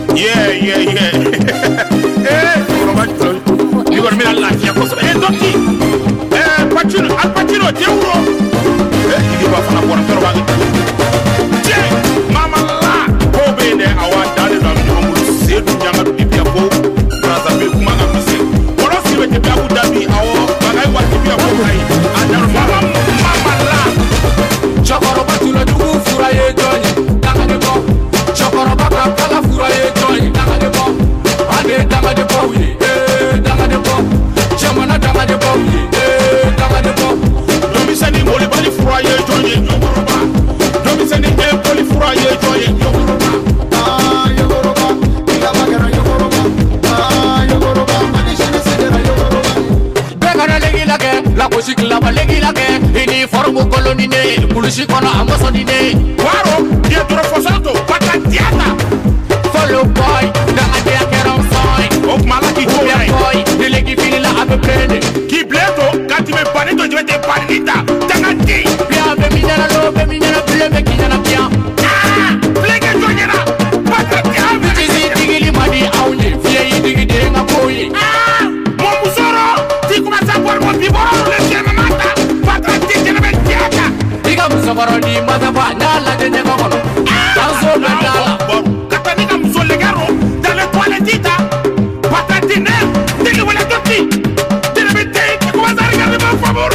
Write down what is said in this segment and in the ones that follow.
Yeah. You gonna be a life, yeah, because Doki, Al Pacino, Deuro, you go from a one for Mama La, Kobe, our daddy, and say to Yamato Pipiapo, Brother Kumana, what else you make Abu Dhabi, but I want to be a boy, and Mama La, Chokoroba to the Dugu Furaye Johnny, Tanganebo, Chokoroba, Kala Furaye Johnny, Tanganebo, Ade Tanganebo, Jamana Tanganebo, Tanganebo, Domisani Molibali Furaye Johnny, Yoruba, Domisani Poli Furaye Johnny, Yoruba, Yoruba, Yamagara Yoruba, Yoruba, Manishana Sedera Yoruba, Begana Legilake, La Cosikla Legilake, Ini Formu Colonine, Pulishikona, Amazonine, Waro, Diatrofosato, Patatiana, Follow Boy, Dangadia Keron of Malaki Boy, the Legi Fila Abe Kibleto, Katime Panito, Jete Panita, Tangati, Pia Beminero, Beminera, Pia Pia, Plega Joyera, Patatia, Digili Madi, Auni, Fia Digiding a Boy, Momusoro, Tikumasa for Motivo, Legiamata, Patatia, Tiga Musavaroni, Mazavana, La de Negono, Tanzo Nadala, Catalina Musolegaro, Dale Qualitita, Patatine, Digawala Doki, Dinamite, Kumazari, por favor.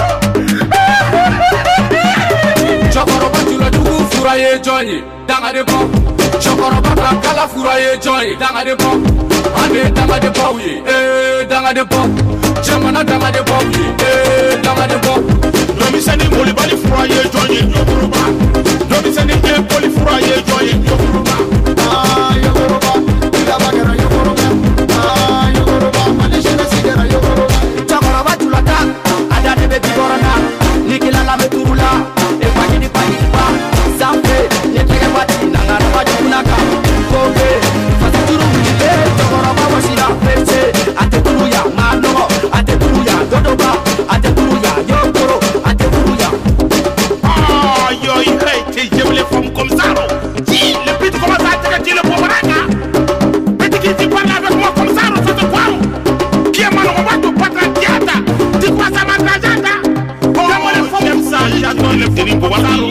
Chokoroba Tula Dugu Furaye Johnny, Dangadebo, Chokoroba Kala Furaye Johnny, Dangadebo, Ade Dangadebo, Dangadebo, Jamana Dangadebo, Dangadebo, Domisani Molibali Furaye Johnny, Yoruba, Domisani Poli Furaye Johnny, Yoruba, Yoruba, Ilabagara Yoruba, Yoruba, Manishana Sigara Yoruba, Chokoroba Tulata, Adane Beti Borana, Nikila La Meturula, Epagini Panipa, Zampe, Yetega Pati, Nangara Patunaka, Kobe, Faturu, Chokoroba Wasila, Pese, Atetuya, Mano, Atetuya, Dodoba, Atetuya, Yokoro, Atetuya. Ah, yo, il est jebele from Comsaro. Le petit commence à attaquer le Pomaranga. Petit qui dit parle avec moi Comsaro, c'est de quoi? Qui est malheureux de Patratiata? Dis quoi ça m'a trajata? Comment les femmes ça? J'adore le petit Pomaranga.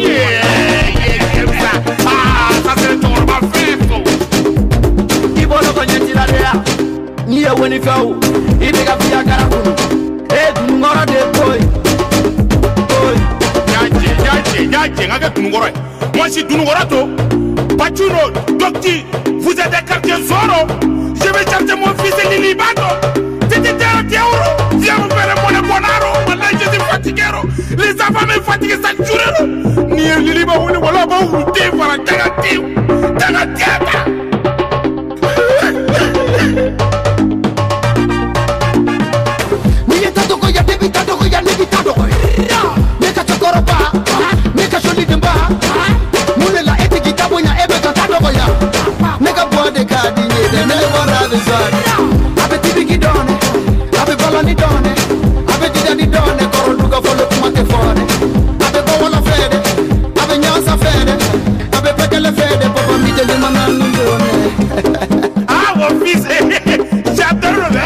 Ah, ça c'est ton rafet. Qui va le connaître la déa? Ni a woni fao. Il est gafia Karakunu. Eh, du ngora de boy. Moi je suis Dungorato, Pachuno, Dokti, vous êtes des quartiers Zoro. Je vais chercher mon fils et Lilibato. C'était un euro. Viens me faire mon bonaro. Maintenant je suis fatigué. Les enfants me fatiguent chaque jour. Ni Liliba ou voilà, vous t'es voilà, Tagatiata. Ni tanto koya, debitado koya, negitado koya. Neka chokoroba. Neka sholi demba, mulela eti kitabu nya ebe kantado koya. Neka boade kadi nyede nele wara bezari. Abe tibi kidone, abe balani done, abe didani done, koro duga folo kumate fone. Abe bawala fede, abe nyasa fede, abe pekele fede, papa mite de mananu done. Ah, mon fils, j'adore le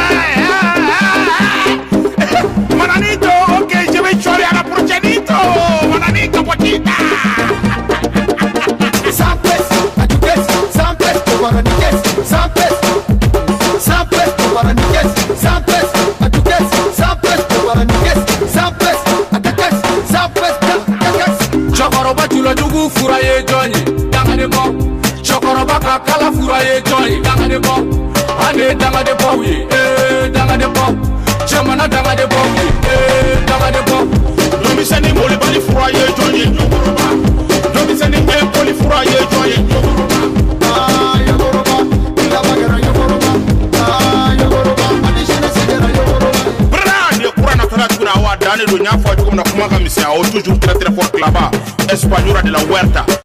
Mananito, ok, je vais chorer à la prochainito. Mananito, pochita. Samples, atuques, samples, pobaraniques, samples, samples, pobaraniques, samples, atuques, samples, pobaraniques, samples, ataques, samples, ataques. Chokoroba Tula Dugu Furaye Johnny, Dangadebo, Chokoroba Kala Furaye Johnny, Dangadebo, Ade Dangadebo, Dangadebo. Jamana Dangadebo, Dangadebo, Domisani Molibali Furaye Johnny, Yoruba, Domisani Poli Furaye Johnny, Yoruba, Yoruba, Ilabagara Yoruba, Yoruba, Manishana Sigara Yoruba. Bra, ni Kurana Taratuna wa Dani do Nyafo comme na kumaka misia au toujours très très fort là-bas, Espagnol de la Huerta.